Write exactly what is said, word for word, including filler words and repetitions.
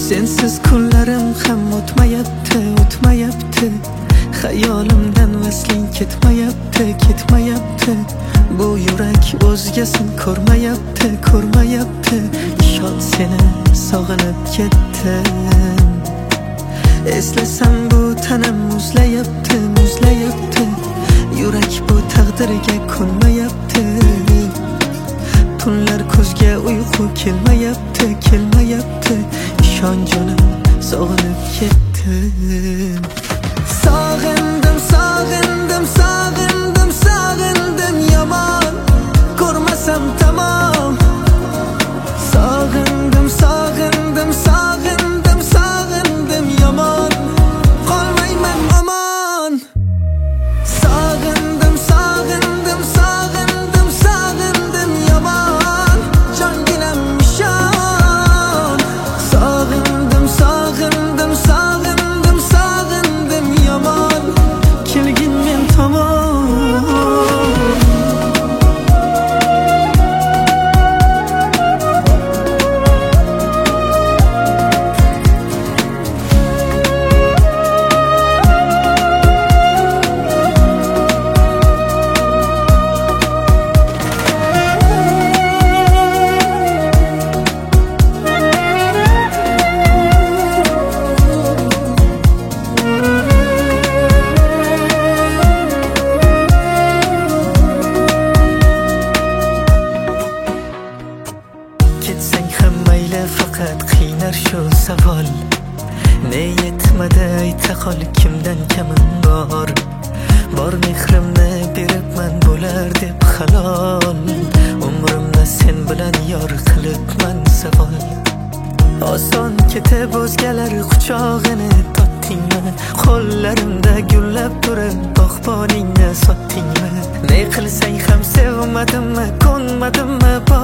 sensiz kunlarim ham o'tmayapti, o'tmayapti. Xayolimdan vasling ketmayapti, ketmayapti. Bu yurak o'zgasin ko'rmayapti, ko'rmayapti. Ishon, seni sog'inib ketdim. Eslasam bu tanam muzlayapti, muzlayapti. Yurak bu taqdirga ko'nmayapti. Tunlar ko'zga uyqu kelmayapti, kelmayapti. Ishon jonim, sog'inib ketdim. Sog'indim, sog'indim, sog'indim, sog'indim yomon. Ko'rmasam tamom. Sog'indim, sog'indim, sog'indim, sog'indim yomon. Qolmayman omon. Sog'indim, sog'indim, sog'indim, sog'indim yomon. Jonginam ishon. Sog'indim, sog'indim, sog'indim, sog'indim yomon. Kelgin men tomon. Ketsang ham mayli, faqat qiynar shu savol. Ne yetmadi ayta qol, kimdan kamim bor. Bor mehrimni beribman bo'lar deb halol. Umrimni sen bilan yor qilibman savol. Oson ketib o'zgalar quchog'ini totdingmi? Qo'llarimda gullab turib bog'boningni sotdingmi? Ne qilsang ham sevmadimmi, ko'nmadimmi?